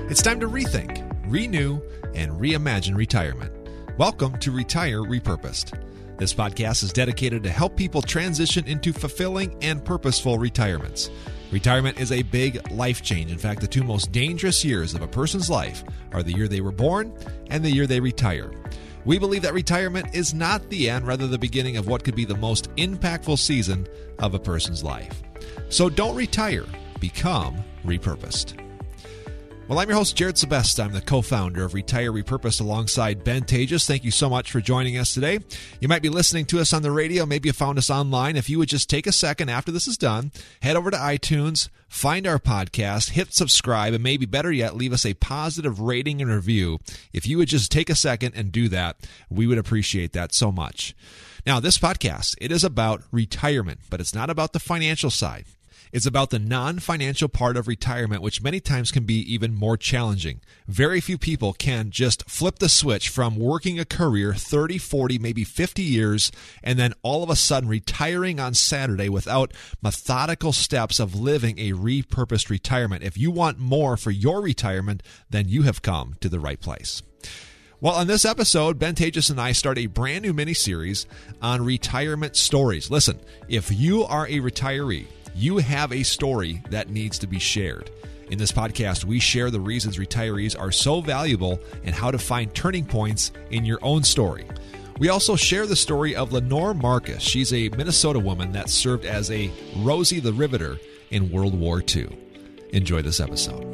It's time to rethink, renew, and reimagine retirement. Welcome to Retire Repurposed. This podcast is dedicated to help people transition into fulfilling and purposeful retirements. Retirement is a big life change. In fact, the two most dangerous years of a person's life are the year they were born and the year they retire. We believe that retirement is not the end, rather the beginning of what could be the most impactful season of a person's life. So don't retire, become repurposed. Well, I'm your host, Jared Sebest. I'm the co-founder of Retire Repurposed alongside Ben Tejas. Thank you so much for joining us today. You might be listening to us on the radio. Maybe you found us online. If you would just take a second after this is done, head over to iTunes, find our podcast, hit subscribe, and maybe better yet, leave us a positive rating and review. If you would just take a second and do that, we would appreciate that so much. Now, this podcast, it is about retirement, but it's not about the financial side. It's about the non-financial part of retirement, which many times can be even more challenging. Very few people can just flip the switch from working a career 30, 40, maybe 50 years, and then all of a sudden retiring on Saturday without methodical steps of living a repurposed retirement. If you want more for your retirement, then you have come to the right place. Well, on this episode, Ben Tejas and I start a brand new mini-series on retirement stories. Listen, if you are a retiree, you have a story that needs to be shared. In this podcast, we share the reasons retirees are so valuable and how to find turning points in your own story. We also share the story of Lenore Marcus. She's a Minnesota woman that served as a Rosie the Riveter in World War II. Enjoy this episode.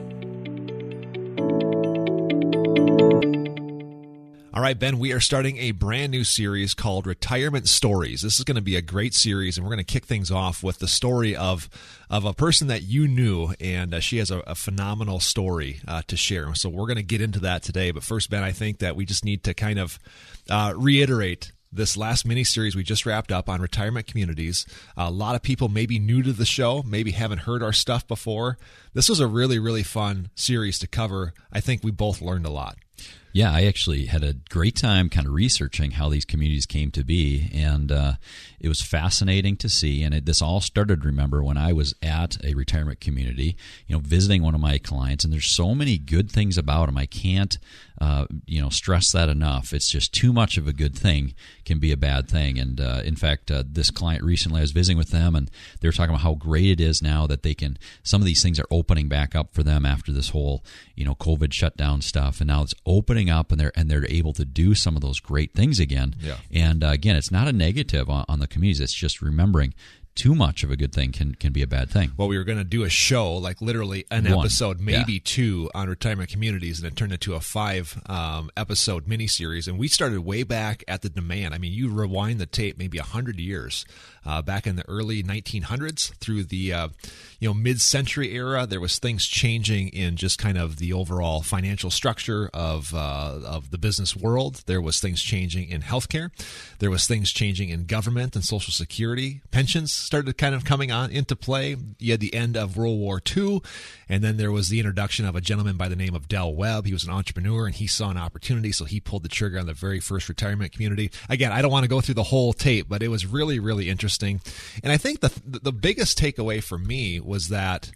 All right, Ben, we are starting a brand new series called Retirement Stories. This is going to be a great series, and we're going to kick things off with the story of a person that you knew, and she has a phenomenal story to share. So we're going to get into that today. But first, Ben, I think that we just need to kind of reiterate this last mini-series we just wrapped up on retirement communities. A lot of people may be new to the show, maybe haven't heard our stuff before. This was a really, really fun series to cover. I think we both learned a lot. Yeah, I actually had a great time kind of researching how these communities came to be, and it was fascinating to see. And this all started, remember, when I was at a retirement community, visiting one of my clients, and there's so many good things about them. I can't, stress that enough. It's just too much of a good thing can be a bad thing. And in fact, this client recently, I was visiting with them, and they were talking about how great it is now that some of these things are opening back up for them after this whole, COVID shutdown stuff, and now it's opening up, and they're able to do some of those great things again. Yeah. And again, it's not a negative on the communities. It's just remembering too much of a good thing can be a bad thing. Well, we were going to do a show, like literally an episode, maybe two, on retirement communities, and it turned into a 5-episode miniseries. And we started way back at the demand. I mean, you rewind the tape maybe 100 years, back in the early 1900s through the mid-century era. There was things changing in just kind of the overall financial structure of the business world. There was things changing in healthcare. There was things changing in government and Social Security. Pensions started kind of coming on into play. You had the end of World War II, and then there was the introduction of a gentleman by the name of Del Webb. He was an entrepreneur, and he saw an opportunity, so he pulled the trigger on the very first retirement community. Again, I don't want to go through the whole tape, but it was really, really interesting. And I think the biggest takeaway for me was that,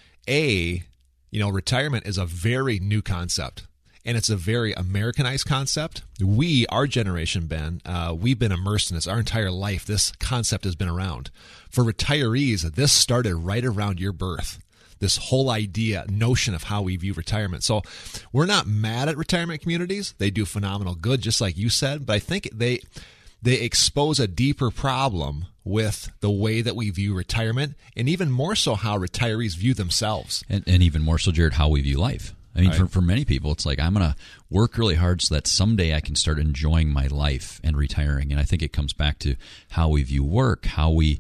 retirement is a very new concept. And it's a very Americanized concept. Our generation, Ben, we've been immersed in this our entire life. This concept has been around. For retirees, this started right around your birth. This whole notion of how we view retirement. So we're not mad at retirement communities. They do phenomenal good, just like you said. But I think they expose a deeper problem with the way that we view retirement, and even more so how retirees view themselves. And even more so, Jared, how we view life. I mean, right. For many people, it's like, I'm going to work really hard so that someday I can start enjoying my life and retiring. And I think it comes back to how we view work, how we,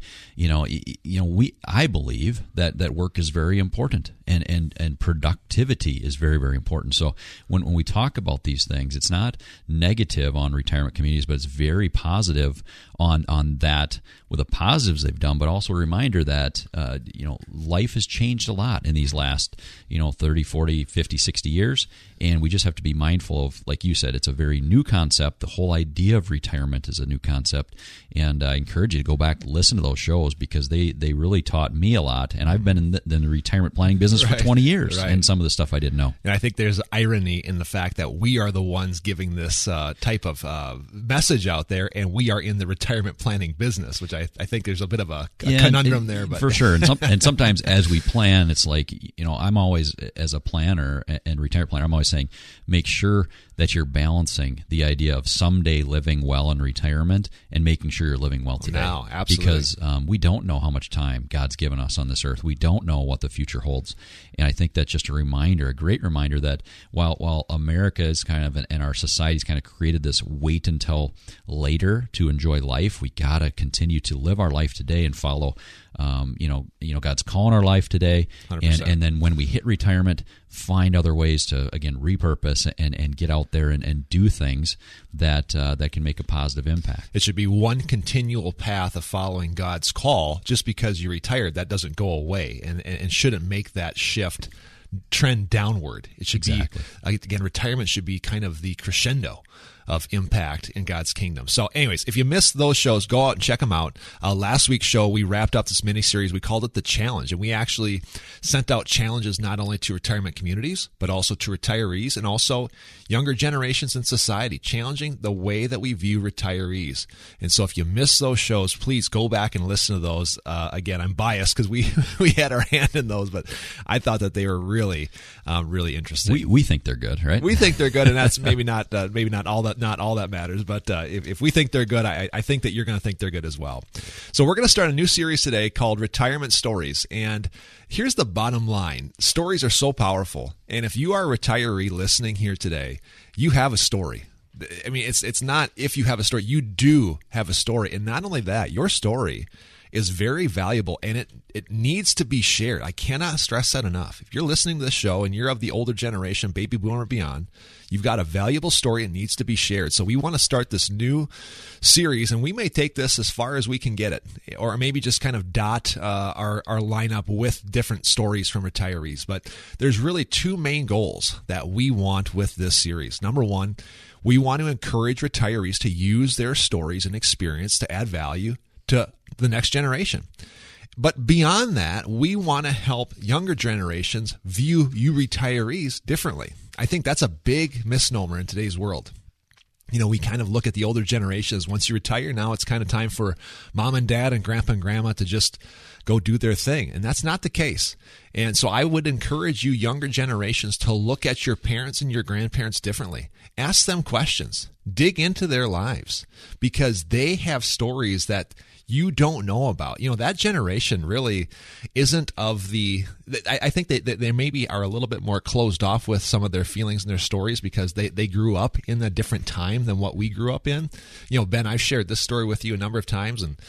I believe that work is very important, and productivity is very, very important. So when we talk about these things, it's not negative on retirement communities, but it's very positive on that, with the positives they've done, but also a reminder that, life has changed a lot in these last, 30, 40, 50, 60 years, and we just have to be mindful of, like you said, it's a very new concept. The whole idea of retirement is a new concept, and I encourage you to go back and listen to those shows because they really taught me a lot, and I've been in the retirement planning business for 20 years, and some of the stuff I didn't know. And I think there's irony in the fact that we are the ones giving this type of message out there, and we are in the retirement planning business, which I think there's a bit of a conundrum there. But for sure, and sometimes as we plan, it's like, I'm always, as a planner and retirement planner, I'm always saying, make sure that you're balancing the idea of someday living well in retirement and making sure you're living well today. Now, absolutely. Because we don't know how much time God's given us on this earth. We don't know what the future holds. And I think that's just a reminder, a great reminder that while America is kind of, and our society's kind of created this wait until later to enjoy life, we got to continue to live our life today and follow God's call in our life today, and then when we hit retirement, find other ways to, again, repurpose and get out there and do things that can make a positive impact. It should be one continual path of following God's call. Just because you retired, that doesn't go away, and shouldn't make that shift trend downward. It should be, again, retirement should be kind of the crescendo of impact in God's kingdom. So anyways, if you missed those shows, go out and check them out. Last week's show, we wrapped up this mini-series. We called it The Challenge, and we actually sent out challenges not only to retirement communities, but also to retirees and also younger generations in society, challenging the way that we view retirees. And so if you missed those shows, please go back and listen to those. Again, I'm biased because we had our hand in those, but I thought that they were really interesting. We think they're good, right? We think they're good, and that's maybe not all that matters, but if we think they're good, I think that you're going to think they're good as well. So we're going to start a new series today called Retirement Stories, and here's the bottom line. Stories are so powerful, and if you are a retiree listening here today, you have a story. I mean, it's not if you have a story, you do have a story, and not only that, your story is very valuable, and it needs to be shared. I cannot stress that enough. If you're listening to this show and you're of the older generation, baby boomer beyond, you've got a valuable story. It needs to be shared. So we want to start this new series, and we may take this as far as we can get it, or maybe just kind of dot our lineup with different stories from retirees. But there's really two main goals that we want with this series. Number one, we want to encourage retirees to use their stories and experience to add value to the next generation. But beyond that, we want to help younger generations view you retirees differently. I think that's a big misnomer in today's world. We kind of look at the older generations. Once you retire, now it's kind of time for mom and dad and grandpa and grandma to just go do their thing. And that's not the case. And so I would encourage you younger generations to look at your parents and your grandparents differently. Ask them questions. Dig into their lives, because they have stories that you don't know about. That generation really isn't of the, I think they maybe are a little bit more closed off with some of their feelings and their stories because they grew up in a different time than what we grew up in. Ben, I've shared this story with you a number of times, and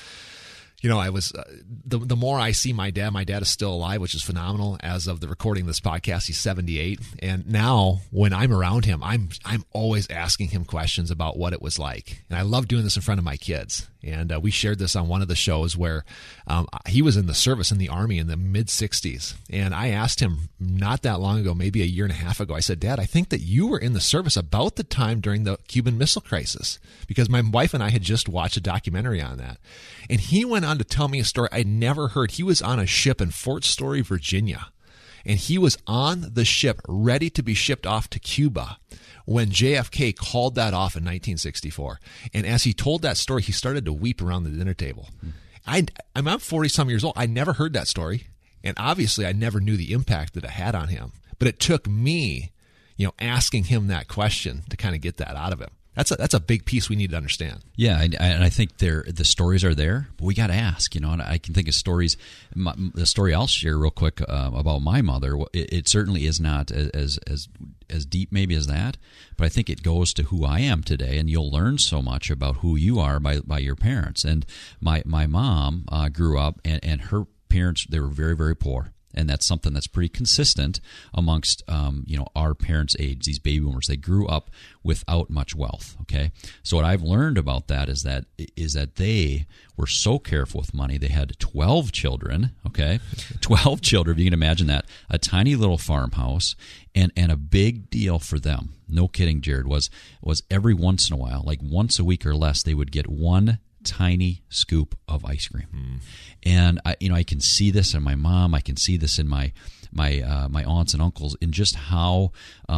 I was the more I see my dad is still alive, which is phenomenal. As of the recording of this podcast, he's 78, and now when I'm around him, I'm always asking him questions about what it was like, and I love doing this in front of my kids. And we shared this on one of the shows where he was in the service in the Army in the mid-'60s, and I asked him not that long ago, maybe a year and a half ago, I said, Dad, I think that you were in the service about the time during the Cuban Missile Crisis, because my wife and I had just watched a documentary on that. And he went on to tell me a story I'd never heard. He was on a ship in Fort Story, Virginia, and he was on the ship ready to be shipped off to Cuba when JFK called that off in 1964. And as he told that story, he started to weep around the dinner table. I'm 40-some years old. I never heard that story, and obviously I never knew the impact that it had on him. But it took me, asking him that question to kind of get that out of him. That's a big piece we need to understand. Yeah, and I think the stories are there, but we got to ask. And I can think of stories. The story I'll share real quick about my mother. It certainly is not as deep maybe as that, but I think it goes to who I am today. And you'll learn so much about who you are by your parents. And my mom grew up, and her parents, they were very, very poor. And that's something that's pretty consistent amongst our parents' age, these baby boomers. They grew up without much wealth. Okay, so what I've learned about that is that they were so careful with money. They had 12 children. Okay, 12 children. If you can imagine that, a tiny little farmhouse, and a big deal for them. No kidding, Jared, was every once in a while, like once a week or less, they would get one tiny scoop of ice cream. And I can see this in my mom. I can see this in my aunts and uncles, in just how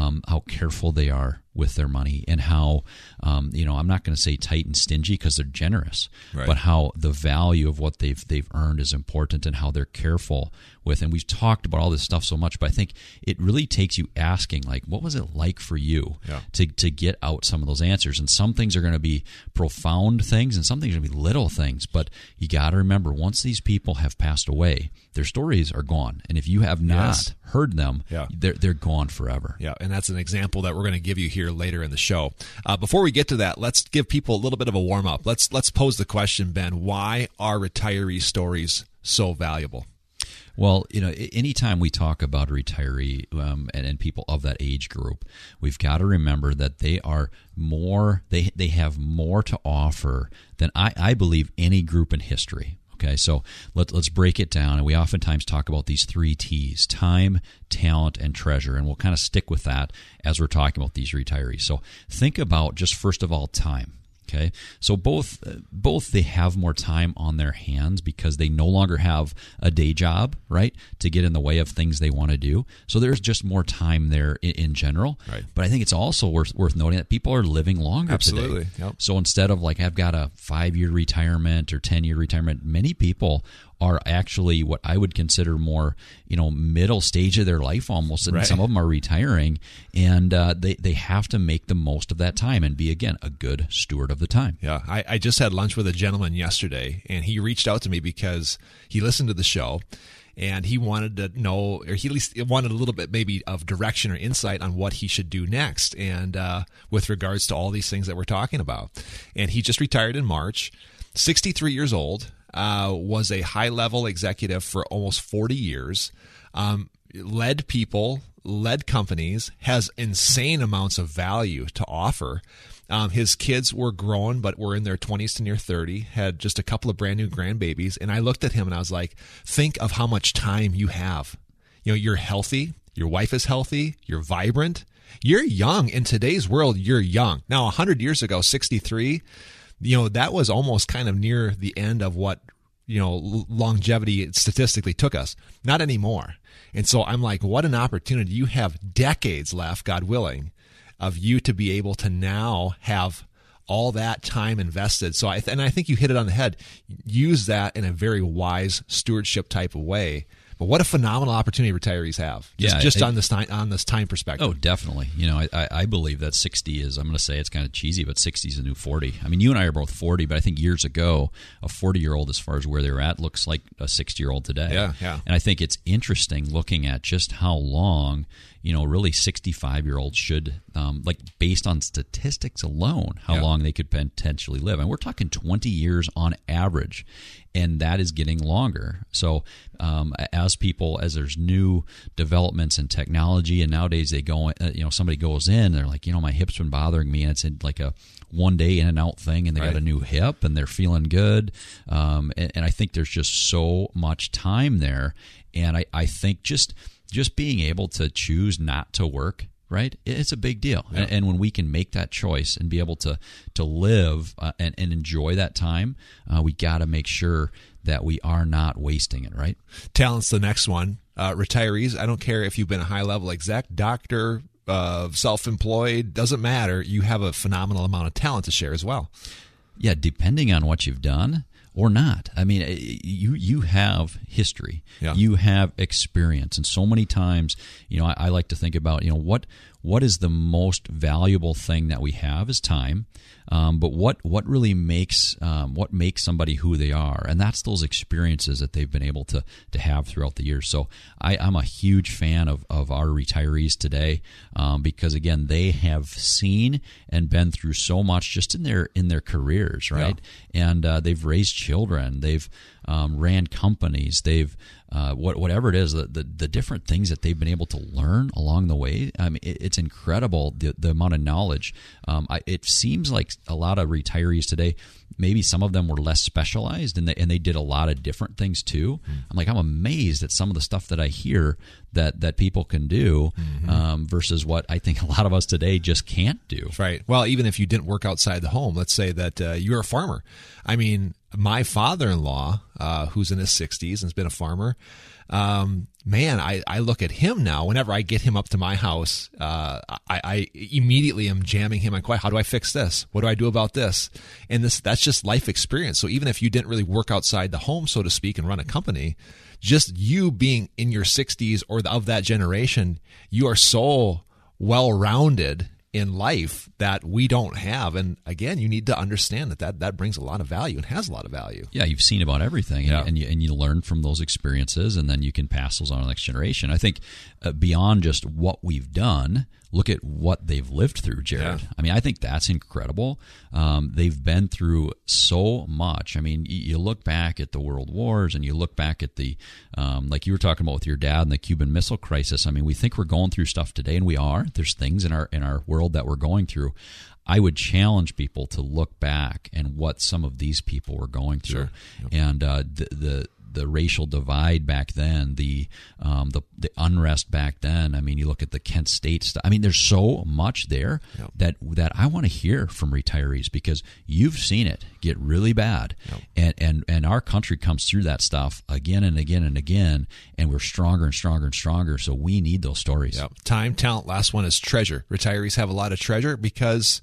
careful they are with their money, and how I'm not going to say tight and stingy because they're generous, right, but how the value of what they've earned is important, and how they're careful with. And we've talked about all this stuff so much, but I think it really takes you asking, like, what was it like for you to get out some of those answers? And some things are going to be profound things, and some things are going to be little things. But you got to remember, once these people have passed away, their stories are gone, and if you have not heard them, they're gone forever. Yeah, and that's an example that we're going to give you here later in the show. Before we get to that, let's give people a little bit of a warm up. Let's pose the question, Ben: why are retiree stories so valuable? Well, anytime we talk about a retiree and people of that age group, we've got to remember that they are more. They have more to offer than I believe any group in history. Okay, so let's break it down. And we oftentimes talk about these 3 T's: time, talent, and treasure. And we'll kind of stick with that as we're talking about these retirees. So think about, just first of all, time. Okay, so both they have more time on their hands because they no longer have a day job, right, to get in the way of things they want to do. So there's just more time there in general. Right. But I think it's also worth noting that people are living longer Absolutely. today. Yep. So instead of like, I've got a 5-year retirement or 10-year retirement, many people are actually what I would consider more, middle stage of their life almost, and some of them are retiring, and they have to make the most of that time and be, again, a good steward of the time. Yeah, I just had lunch with a gentleman yesterday, and he reached out to me because he listened to the show, and he wanted to know, or he at least wanted a little bit maybe of direction or insight on what he should do next, and with regards to all these things that we're talking about. And he just retired in March, 63 years old. Was a high-level executive for almost 40 years, led people, led companies, has insane amounts of value to offer. His kids were grown, but were in their 20s to near 30, had just a couple of brand new grandbabies. And I looked at him and I was like, think of how much time you have. You're healthy. Your wife is healthy. You're vibrant. You're young. In today's world, you're young. Now, 100 years ago, 63, that was almost kind of near the end of what, longevity statistically took us. Not anymore. And so I'm like, what an opportunity. You have decades left, God willing, of you to be able to now have all that time invested. So I think you hit it on the head. Use that in a very wise stewardship type of way. But what a phenomenal opportunity retirees have, on this time perspective. Oh, definitely. I believe that 60 is, I'm going to say it's kind of cheesy, but 60 is a new 40. I mean, you and I are both 40, but I think years ago, a 40-year-old, as far as where they were at, looks like a 60-year-old today. Yeah. And I think it's interesting looking at just how long, really 65-year-olds should, based on statistics alone, how long they could potentially live. And we're talking 20 years on average, and that is getting longer. So as there's new developments in technology, and nowadays they go, somebody goes in, they're like, my hip's been bothering me, and it's like a one-day in and out thing, and they got a new hip, and they're feeling good. And I think there's just so much time there, and I think just being able to choose not to work, right? It's a big deal. Yeah. And when we can make that choice and be able to live and enjoy that time, we got to make sure that we are not wasting it, right? Talent's the next one. Retirees, I don't care if you've been a high-level exec, doctor, self-employed, doesn't matter. You have a phenomenal amount of talent to share as well. Yeah, depending on what you've done or not. I mean, you have history. Yeah. You have experience. And so many times, I like to think about, what is the most valuable thing that we have is time. But what really makes somebody who they are, and that's those experiences that they've been able to have throughout the years. So I'm a huge fan of our retirees today, because again, they have seen and been through so much just in their careers, right? Yeah. And they've raised children, they've ran companies. They've whatever it is, the different things that they've been able to learn along the way. I mean, it's incredible the amount of knowledge. It seems like a lot of retirees today, maybe some of them were less specialized, and they did a lot of different things too. I'm amazed at some of the stuff that I hear that people can do versus what I think a lot of us today just can't do. Right. Well, even if you didn't work outside the home, let's say that you're a farmer. I mean, my father-in-law, who's in his 60s and has been a farmer, man, I look at him now. Whenever I get him up to my house, I immediately am jamming him on quiet. How do I fix this? What do I do about this? And that's just life experience. So even if you didn't really work outside the home, so to speak, and run a company, just you being in your 60s or of that generation, you are so well-rounded in life that we don't have. And again, you need to understand that brings a lot of value and has a lot of value. Yeah, you've seen about everything, and you learn from those experiences, and then you can pass those on to the next generation. I think beyond just what we've done, look at what they've lived through, Jared. Yeah. I mean, I think that's incredible. They've been through so much. I mean, you look back at the world wars, and you look back at the, like you were talking about with your dad and the Cuban Missile Crisis. I mean, we think we're going through stuff today, and we are. There's things in our world that we're going through. I would challenge people to look back and what some of these people were going through. Sure. Yep. And the racial divide back then, the unrest back then. I mean, you look at the Kent State stuff. I mean, there's so much there that I want to hear from retirees, because you've seen it get really bad, and our country comes through that stuff again and again and again, and we're stronger and stronger and stronger. So we need those stories. Yep. Time, talent. Last one is treasure. Retirees have a lot of treasure because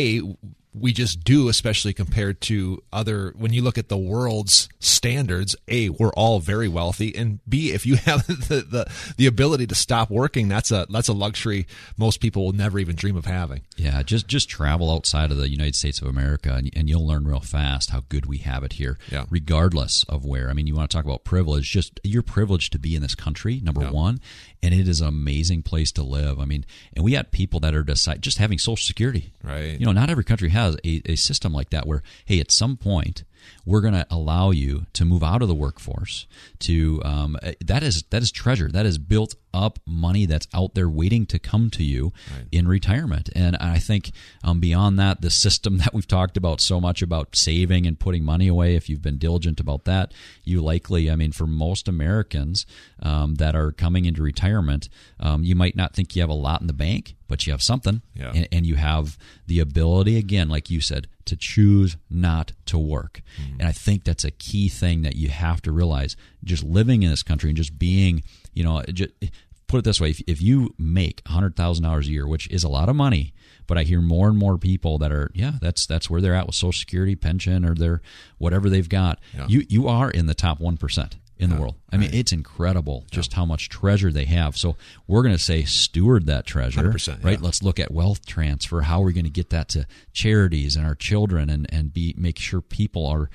we just do, especially compared to other, when you look at the world's standards, A, we're all very wealthy, and B, if you have the ability to stop working, that's a luxury most people will never even dream of having. Yeah, just travel outside of the United States of America, and you'll learn real fast how good we have it here, regardless of where. I mean, you want to talk about privilege, just you're privileged to be in this country, number one, and it is an amazing place to live. I mean, and we got people that are just having Social Security. Right. You know, not every country has a system like that where, hey, at some point we're going to allow you to move out of the workforce. To that is treasure. That is built up money that's out there waiting to come to you in retirement. And I think beyond that, the system that we've talked about so much about saving and putting money away, if you've been diligent about that, you likely, I mean, for most Americans that are coming into retirement, you might not think you have a lot in the bank, but you have something, and you have the ability, again, like you said, to choose not to work. And I think that's a key thing that you have to realize. Just living in this country and just being, just put it this way: if you make $100,000 a year, which is a lot of money, but I hear more and more people that are, that's where they're at with Social Security, pension, or their whatever they've got. You are in the top 1% in the world. I mean, it's incredible just how much treasure they have. So we're going to say steward that treasure, 100%, right? Let's look at wealth transfer. How are we going to get that to charities and our children, and make sure people are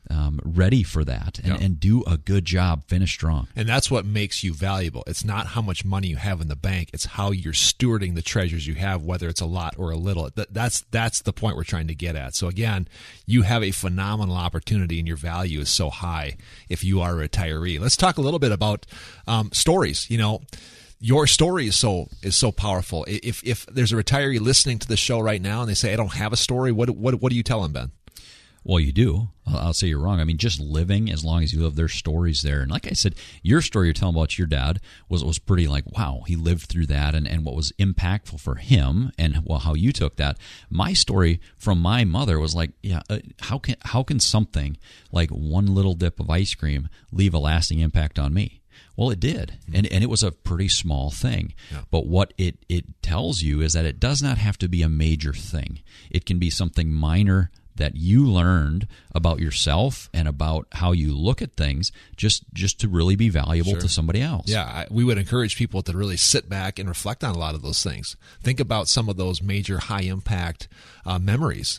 ready for that and do a good job, finish strong. And that's what makes you valuable. It's not how much money you have in the bank. It's how you're stewarding the treasures you have, whether it's a lot or a little. That's the point we're trying to get at. So again, you have a phenomenal opportunity, and your value is so high if you are a retiree. Let's talk a little bit about stories. Your story is so powerful. If there's a retiree listening to the show right now and they say, I don't have a story, what do you tell them, Ben? Well, you do. I'll say you're wrong. I mean, just living, as long as you live, there's stories there. And like I said, your story you're telling about your dad was pretty like, wow, he lived through that, and what was impactful for him, and how you took that. My story from my mother was like, how can something like one little dip of ice cream leave a lasting impact on me? Well, it did, and it was a pretty small thing. But what it tells you is that it does not have to be a major thing. It can be something minor that you learned about yourself and about how you look at things, just to really be valuable to somebody else. Yeah, we would encourage people to really sit back and reflect on a lot of those things. Think about some of those major high-impact memories.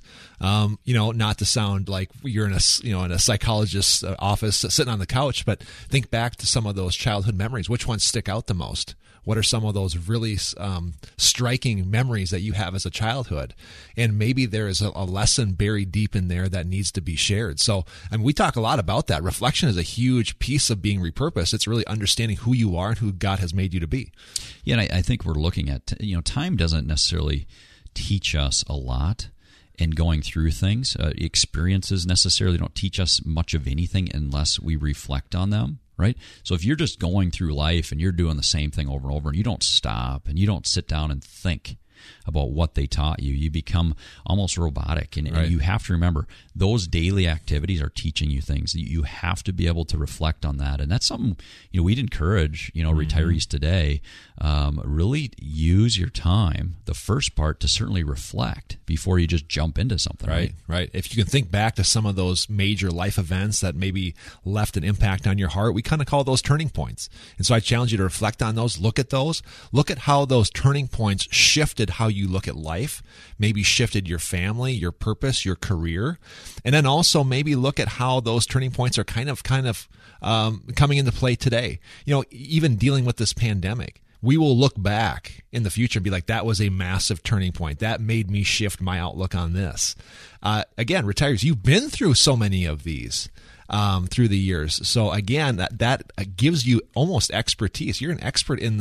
Not to sound like you're in a psychologist's office sitting on the couch, but think back to some of those childhood memories. Which ones stick out the most? What are some of those really striking memories that you have as a childhood? And maybe there is a lesson buried buried deep in there that needs to be shared. So, I mean, we talk a lot about that. Reflection is a huge piece of being repurposed. It's really understanding who you are and who God has made you to be. Yeah, and I think we're looking at, time doesn't necessarily teach us a lot in going through things. Experiences necessarily don't teach us much of anything unless we reflect on them, right? So if you're just going through life and you're doing the same thing over and over and you don't stop and you don't sit down and think about what they taught you, you become almost robotic. And you have to remember, those daily activities are teaching you things. You have to be able to reflect on that. And that's something, we'd encourage, retirees today, really use your time, the first part, to certainly reflect before you just jump into something. Right. If you can think back to some of those major life events that maybe left an impact on your heart, we kind of call those turning points. And so I challenge you to reflect on those, look at those, look at how those turning points shifted how you look at life, maybe shifted your family, your purpose, your career, and then also maybe look at how those turning points are kind of coming into play today. Even dealing with this pandemic, we will look back in the future and be like, that was a massive turning point. That made me shift my outlook on this. Again, retirees, you've been through so many of these through the years. So again, that gives you almost expertise. You're an expert in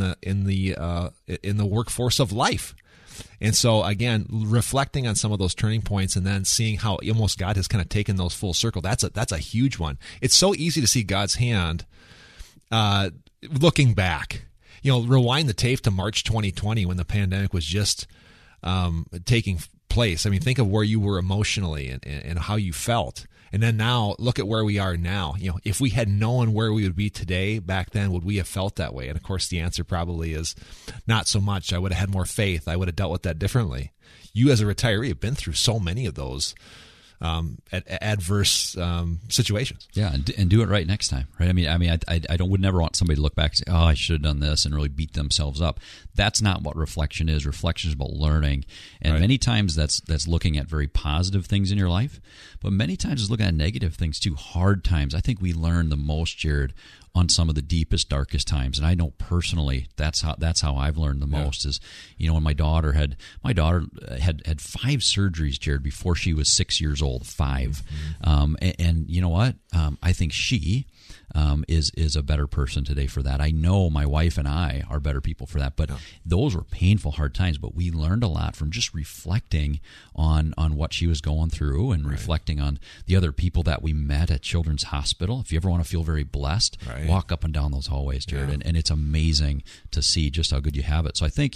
the workforce of life. And so again, reflecting on some of those turning points and then seeing how almost God has kind of taken those full circle. That's a huge one. It's so easy to see God's hand looking back. Rewind the tape to March 2020 when the pandemic was just taking place. I mean, think of where you were emotionally and how you felt. And then now look at where we are now. If we had known where we would be today back then, would we have felt that way? And of course, the answer probably is not so much. I would have had more faith. I would have dealt with that differently. You as a retiree have been through so many of those adverse situations. Yeah, and do it right next time, right? I mean, I would never want somebody to look back and say, "Oh, I should have done this," and really beat themselves up. That's not what reflection is. Reflection is about learning, and many times that's looking at very positive things in your life, but many times it's looking at negative things too. Hard times. I think we learn the most, Jared, on some of the deepest, darkest times. And I know personally that's how I've learned the most is, when my daughter had 5 surgeries, Jared, before she was 6 years old, 5. Mm-hmm. And you know what? I think she is a better person today for that. I know my wife and I are better people for that, but those were painful, hard times. But we learned a lot from just reflecting on what she was going through and reflecting on the other people that we met at Children's Hospital. If you ever want to feel very blessed, walk up and down those hallways, Jared, and it's amazing to see just how good you have it. So I think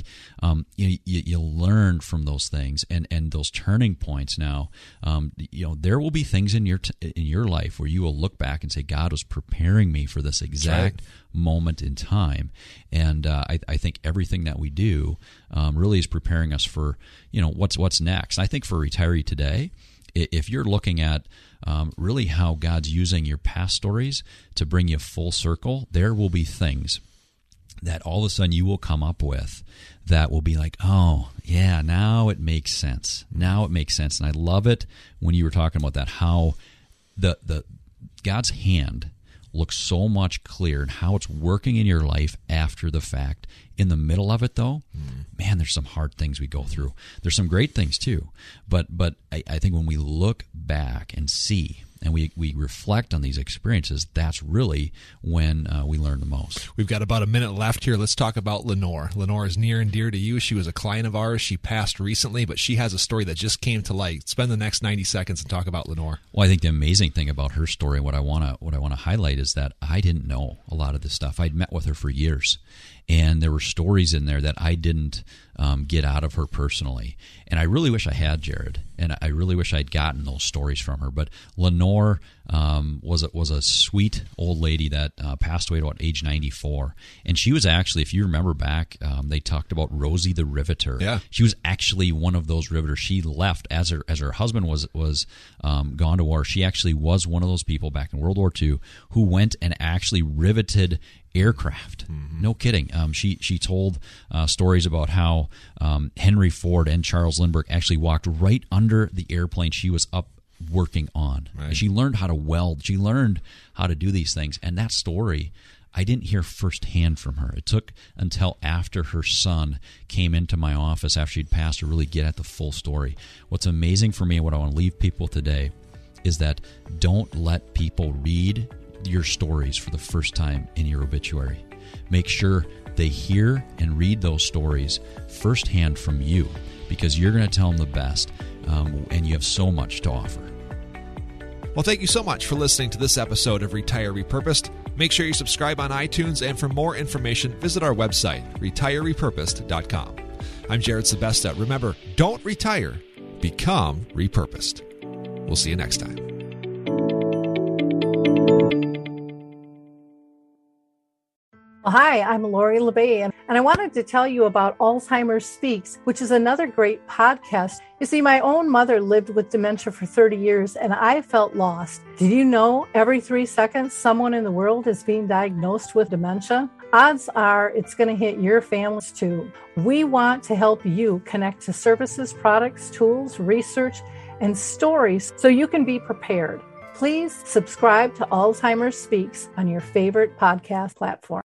you learn from those things and those turning points. Now, there will be things in your life where you will look back and say, God was preparing me for this exact moment in time. And I think everything that we do really is preparing us for what's next. I think for a retiree today, if you're looking at really how God's using your past stories to bring you full circle, there will be things that all of a sudden you will come up with that will be like, oh, yeah, now it makes sense. Now it makes sense. And I love it when you were talking about that, how the God's hand looks so much clearer and how it's working in your life after the fact. In the middle of it, though, man, there's some hard things we go through. There's some great things, too. But I think when we look back and see and we reflect on these experiences, that's really when we learn the most. We've got about a minute left here. Let's talk about Lenore. Lenore is near and dear to you. She was a client of ours. She passed recently, but she has a story that just came to light. Spend the next 90 seconds and talk about Lenore. Well, I think the amazing thing about her story, what I want to highlight, is that I didn't know a lot of this stuff. I'd met with her for years, and there were stories in there that I didn't get out of her personally. And I really wish I had, Jared, and I really wish I'd gotten those stories from her. But Lenore was a sweet old lady that passed away at about age 94. And she was actually, if you remember back, they talked about Rosie the Riveter. Yeah. She was actually one of those riveters. She left as her husband was gone to war. She actually was one of those people back in World War II who went and actually riveted aircraft. Mm-hmm. No kidding. She told stories about how Henry Ford and Charles Lindbergh actually walked right under the airplane she was up working on. Right. She learned how to weld. She learned how to do these things. And that story, I didn't hear firsthand from her. It took until after her son came into my office after she'd passed to really get at the full story. What's amazing for me and what I want to leave people today is that don't let people read your stories for the first time in your obituary. Make sure they hear and read those stories firsthand from you, because you're going to tell them the best, and you have so much to offer. Well, thank you so much for listening to this episode of Retire Repurposed. Make sure you subscribe on iTunes, and for more information, visit our website, retirerepurposed.com. I'm Jared Sebesta. Remember, don't retire, become repurposed. We'll see you next time. Hi, I'm Lori LeBay, and I wanted to tell you about Alzheimer's Speaks, which is another great podcast. You see, my own mother lived with dementia for 30 years, and I felt lost. Did you know every 3 seconds someone in the world is being diagnosed with dementia? Odds are it's going to hit your families too. We want to help you connect to services, products, tools, research, and stories so you can be prepared. Please subscribe to Alzheimer's Speaks on your favorite podcast platform.